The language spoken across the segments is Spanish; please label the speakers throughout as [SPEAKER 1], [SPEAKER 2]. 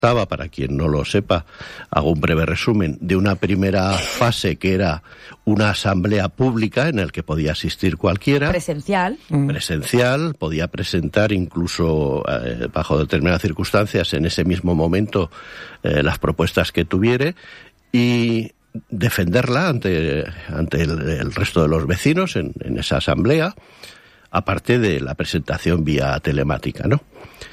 [SPEAKER 1] constaba, para quien no lo sepa, hago un breve resumen, de una primera fase que era una asamblea pública en la que podía asistir cualquiera.
[SPEAKER 2] Presencial,
[SPEAKER 1] podía presentar incluso bajo determinadas circunstancias en ese mismo momento las propuestas que tuviere y defenderla ante el resto de los vecinos en esa asamblea, aparte de la presentación vía telemática, ¿no?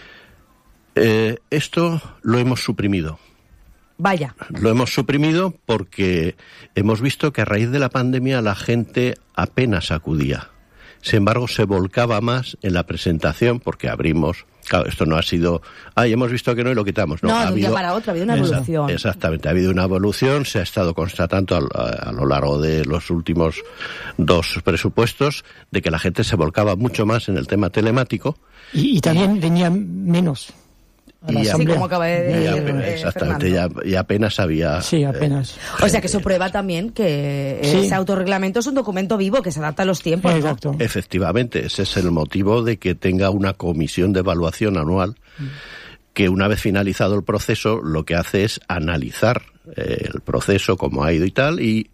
[SPEAKER 1] Esto lo hemos suprimido.
[SPEAKER 2] Vaya.
[SPEAKER 1] Lo hemos suprimido porque hemos visto que a raíz de la pandemia la gente apenas acudía. Sin embargo, se volcaba más en la presentación porque abrimos. Claro, esto no ha sido, hemos visto que no y lo quitamos. No,
[SPEAKER 2] de un día para otro, ha habido una evolución.
[SPEAKER 1] Exactamente, ha habido una evolución, se ha estado constatando a lo largo de los últimos 2 presupuestos de que la gente se volcaba mucho más en el tema telemático.
[SPEAKER 3] Y también venía menos.
[SPEAKER 2] Sí, como acaba de decir
[SPEAKER 1] exactamente, y apenas había...
[SPEAKER 3] Sí, apenas.
[SPEAKER 2] O sea que eso prueba también que ese autorreglamento es un documento vivo que se adapta a los tiempos.
[SPEAKER 3] Exacto.
[SPEAKER 1] ¿No? Efectivamente, ese es el motivo de que tenga una comisión de evaluación anual que una vez finalizado el proceso lo que hace es analizar el proceso, cómo ha ido y tal, y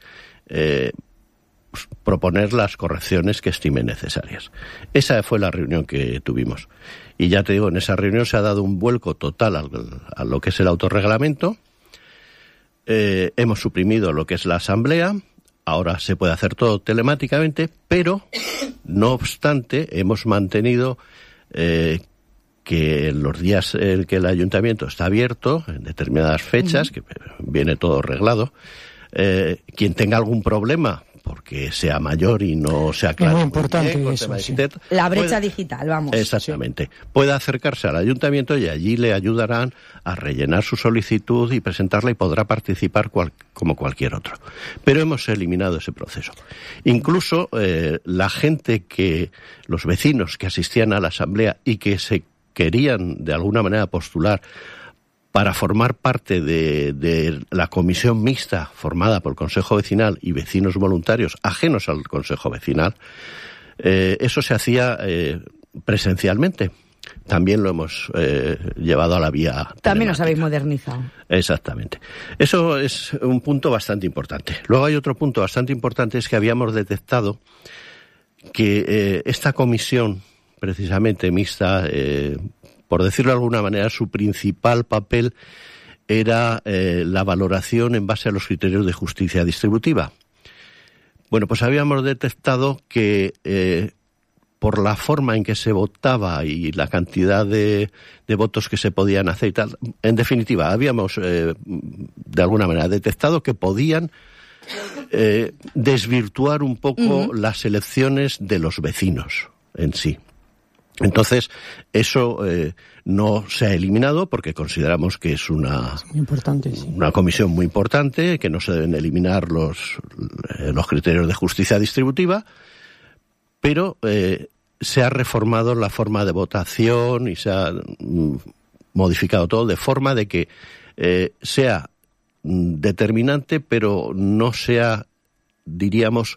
[SPEAKER 1] proponer las correcciones que estime necesarias. Esa fue la reunión que tuvimos. Y ya te digo, en esa reunión se ha dado un vuelco total a lo que es el autorreglamento. Hemos suprimido lo que es la asamblea. Ahora se puede hacer todo telemáticamente, pero, no obstante, hemos mantenido que en los días en que el ayuntamiento está abierto, en determinadas fechas, que viene todo arreglado, quien tenga algún problema, porque sea mayor y no sea claro.
[SPEAKER 3] Es muy importante eso, sí.
[SPEAKER 2] La brecha digital, vamos.
[SPEAKER 1] Exactamente. Puede acercarse al ayuntamiento y allí le ayudarán a rellenar su solicitud y presentarla y podrá participar como cualquier otro. Pero hemos eliminado ese proceso. Incluso la gente los vecinos que asistían a la asamblea y que se querían de alguna manera postular para formar parte de la comisión mixta formada por el Consejo Vecinal y vecinos voluntarios ajenos al Consejo Vecinal, eso se hacía presencialmente. También lo hemos llevado a la vía telemática.
[SPEAKER 2] También os habéis modernizado.
[SPEAKER 1] Exactamente. Eso es un punto bastante importante. Luego hay otro punto bastante importante, es que habíamos detectado que esta comisión, precisamente mixta, por decirlo de alguna manera, su principal papel era la valoración en base a los criterios de justicia distributiva. Bueno, pues habíamos detectado que por la forma en que se votaba y la cantidad de votos que se podían hacer y tal, en definitiva, habíamos de alguna manera detectado que podían desvirtuar un poco las elecciones de los vecinos en sí. Entonces, eso no se ha eliminado porque consideramos que es una comisión muy importante, que no se deben eliminar los criterios de justicia distributiva, pero se ha reformado la forma de votación y se ha modificado todo de forma de que sea determinante, pero no sea, diríamos,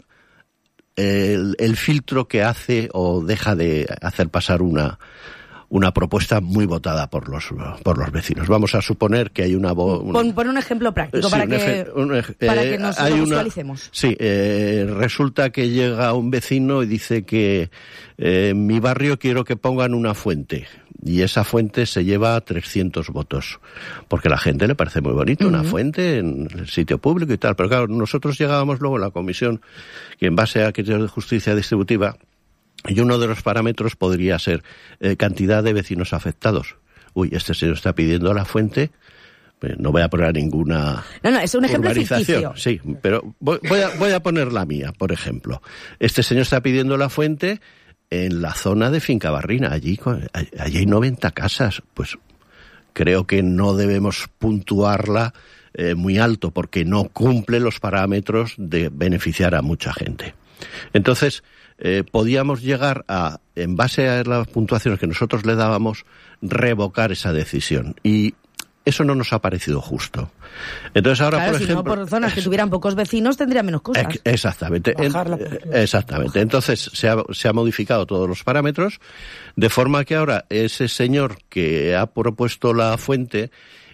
[SPEAKER 1] el filtro que hace o deja de hacer pasar una propuesta muy votada por los vecinos. Vamos a suponer que hay una...
[SPEAKER 2] Pon un ejemplo práctico para que nos lo visualicemos.
[SPEAKER 1] Sí, resulta que llega un vecino y dice que en mi barrio quiero que pongan una fuente. Y esa fuente se lleva 300 votos. Porque a la gente le parece muy bonito una fuente en el sitio público y tal. Pero claro, nosotros llegábamos luego a la comisión que en base a criterios de justicia distributiva, y uno de los parámetros podría ser cantidad de vecinos afectados. Uy, este señor está pidiendo la fuente, no voy a poner ninguna...
[SPEAKER 2] No, es un ejemplo ficticio.
[SPEAKER 1] Sí, pero voy a poner la mía, por ejemplo. Este señor está pidiendo la fuente en la zona de Fincabarrina, allí hay 90 casas, pues creo que no debemos puntuarla muy alto porque no cumple los parámetros de beneficiar a mucha gente. Entonces, podíamos llegar a, en base a las puntuaciones que nosotros le dábamos, revocar esa decisión. Y eso no nos ha parecido justo. Entonces ahora,
[SPEAKER 2] claro,
[SPEAKER 1] por ejemplo...
[SPEAKER 2] Si no, por zonas que tuvieran pocos vecinos tendría menos cosas.
[SPEAKER 1] Exactamente. Exactamente. Entonces se ha modificado todos los parámetros, de forma que ahora ese señor que ha propuesto la fuente